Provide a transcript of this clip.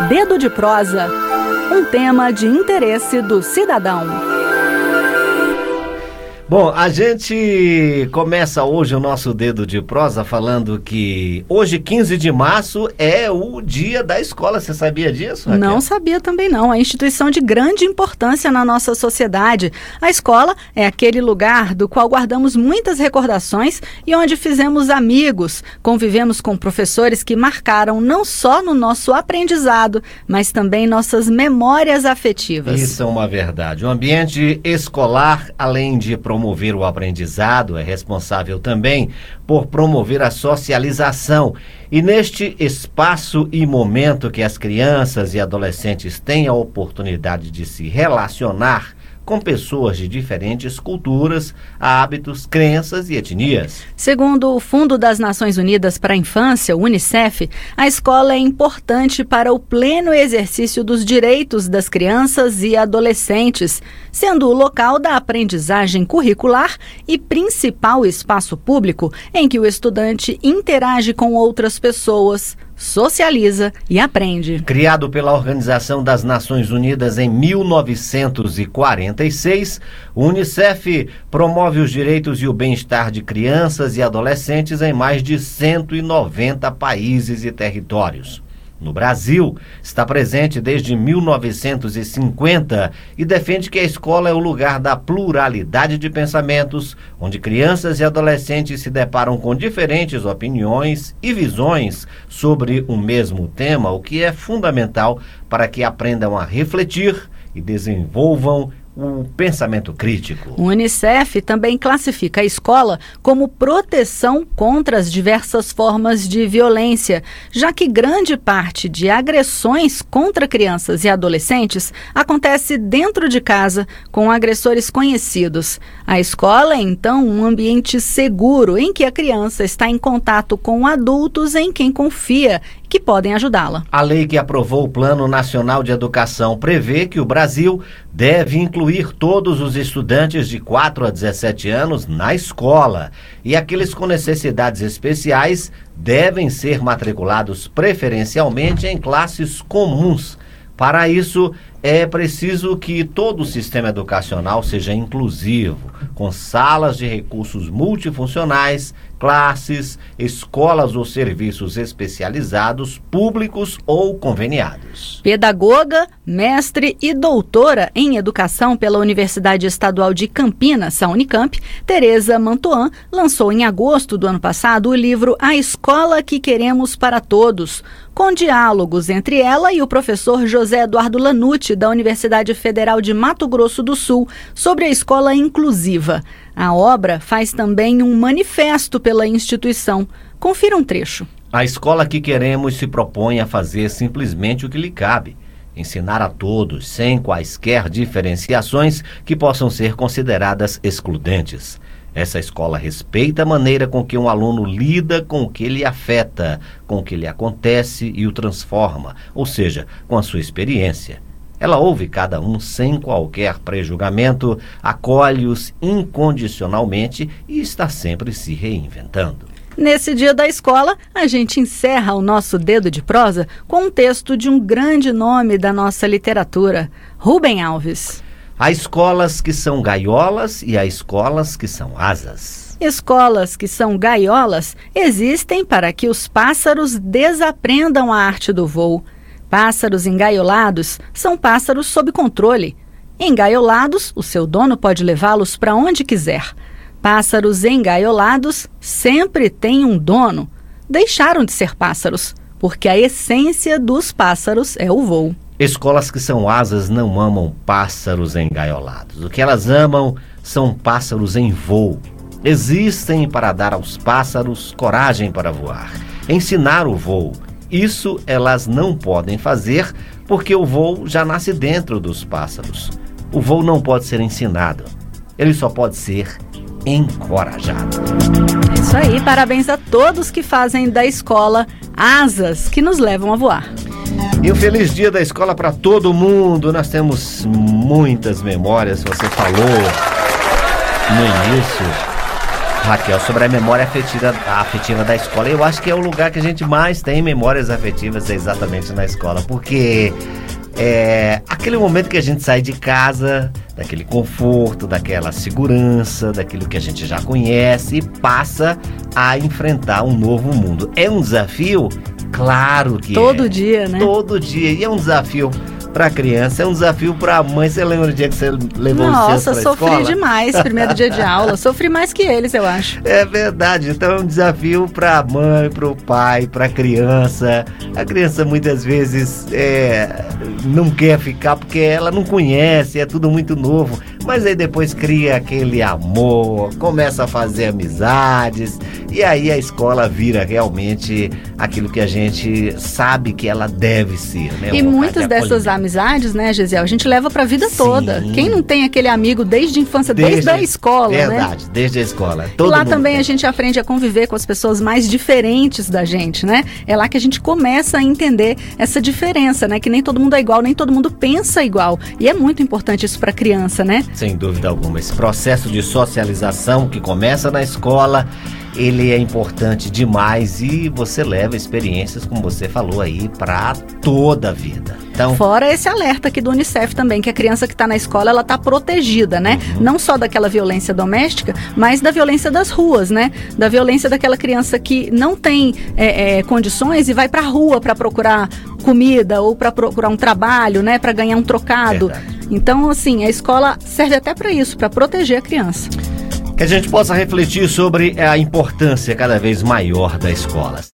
Dedo de Prosa, um tema de interesse do cidadão. Bom, a gente começa hoje o nosso Dedo de Prosa falando que hoje, 15 de março, é o dia da escola. Você sabia disso, Raquel? Não sabia também não. É instituição de grande importância na nossa sociedade. A escola é aquele lugar do qual guardamos muitas recordações e onde fizemos amigos, convivemos com professores que marcaram não só no nosso aprendizado, mas também nossas memórias afetivas. Isso é uma verdade. O ambiente escolar, além de promover o aprendizado, é responsável também por promover a socialização. E neste espaço e momento que as crianças e adolescentes têm a oportunidade de se relacionar com pessoas de diferentes culturas, hábitos, crenças e etnias. Segundo o Fundo das Nações Unidas para a Infância, o UNICEF, a escola é importante para o pleno exercício dos direitos das crianças e adolescentes, sendo o local da aprendizagem curricular e principal espaço público em que o estudante interage com outras pessoas, socializa e aprende. Criado pela Organização das Nações Unidas em 1946, o UNICEF promove os direitos e o bem-estar de crianças e adolescentes em mais de 190 países e territórios. No Brasil, está presente desde 1950 e defende que a escola é o lugar da pluralidade de pensamentos, onde crianças e adolescentes se deparam com diferentes opiniões e visões sobre o mesmo tema, o que é fundamental para que aprendam a refletir e desenvolvam o pensamento crítico. O UNICEF também classifica a escola como proteção contra as diversas formas de violência, já que grande parte de agressões contra crianças e adolescentes acontece dentro de casa com agressores conhecidos. A escola é, então, um ambiente seguro em que a criança está em contato com adultos em quem confia, que podem ajudá-la. A lei que aprovou o Plano Nacional de Educação prevê que o Brasil deve incluir todos os estudantes de 4 a 17 anos na escola e aqueles com necessidades especiais devem ser matriculados preferencialmente em classes comuns. Para isso, é preciso que todo o sistema educacional seja inclusivo, com salas de recursos multifuncionais, classes, escolas ou serviços especializados, públicos ou conveniados. Pedagoga, mestre e doutora em educação pela Universidade Estadual de Campinas, a Unicamp, Tereza Mantuan, lançou em agosto do ano passado o livro A Escola que Queremos para Todos, com diálogos entre ela e o professor José Eduardo Lanucci, da Universidade Federal de Mato Grosso do Sul, sobre a escola inclusiva. A obra faz também um manifesto pela instituição. Confira um trecho. A escola que queremos se propõe a fazer simplesmente o que lhe cabe. Ensinar a todos, sem quaisquer diferenciações que possam ser consideradas excludentes. Essa escola respeita a maneira com que um aluno lida com o que lhe afeta, com o que lhe acontece e o transforma, ou seja, com a sua experiência. Ela ouve cada um sem qualquer prejulgamento, acolhe-os incondicionalmente e está sempre se reinventando. Nesse dia da escola, a gente encerra o nosso Dedo de Prosa com um texto de um grande nome da nossa literatura, Rubem Alves. Há escolas que são gaiolas e há escolas que são asas. Escolas que são gaiolas existem para que os pássaros desaprendam a arte do voo. Pássaros engaiolados são pássaros sob controle. Engaiolados, o seu dono pode levá-los para onde quiser. Pássaros engaiolados sempre têm um dono. Deixaram de ser pássaros, porque a essência dos pássaros é o voo. Escolas que são asas não amam pássaros engaiolados. O que elas amam são pássaros em voo. Existem para dar aos pássaros coragem para voar, ensinar o voo. Isso elas não podem fazer porque o voo já nasce dentro dos pássaros. O voo não pode ser ensinado, ele só pode ser encorajado. É isso aí, parabéns a todos que fazem da escola asas que nos levam a voar. E um feliz dia da escola para todo mundo. Nós temos muitas memórias, você falou no início Raquel, sobre a memória afetiva da escola, eu acho que é o lugar que a gente mais tem memórias afetivas, é exatamente na escola, porque é aquele momento que a gente sai de casa, daquele conforto, daquela segurança, daquilo que a gente já conhece e passa a enfrentar um novo mundo. É um desafio? Claro que todo dia, né? Todo dia. E é um desafio para a criança, é um desafio para a mãe. Você lembra do dia que você levou o seu para a escola? Nossa, sofri demais, primeiro dia de aula. Sofri mais que eles, eu acho. É verdade. Então é um desafio para a mãe, para o pai, para a criança. A criança muitas vezes não quer ficar porque ela não conhece, é tudo muito novo. Mas aí depois cria aquele amor, começa a fazer amizades. E aí a escola vira realmente aquilo que a gente sabe que ela deve ser, né? E muitas dessas amizades, né, Gisele, a gente leva pra vida toda. Quem não tem aquele amigo desde a infância, desde a escola, verdade, né? Desde a escola. E lá também a gente aprende a conviver com as pessoas mais diferentes da gente, né? É lá que a gente começa a entender essa diferença, né? Que nem todo mundo é igual, nem todo mundo pensa igual. E é muito importante isso pra criança, né? Sem dúvida alguma. Esse processo de socialização que começa na escola, ele é importante demais e você leva experiências, como você falou aí, para toda a vida. Então, fora esse alerta aqui do Unicef também, que a criança que está na escola, ela está protegida, né? Não só daquela violência doméstica, mas da violência das ruas, né? Da violência daquela criança que não tem condições e vai para a rua para procurar comida ou para procurar um trabalho, né? Para ganhar um trocado. Verdade. Então, assim, a escola serve até para isso, para proteger a criança. Que a gente possa refletir sobre a importância cada vez maior da escola.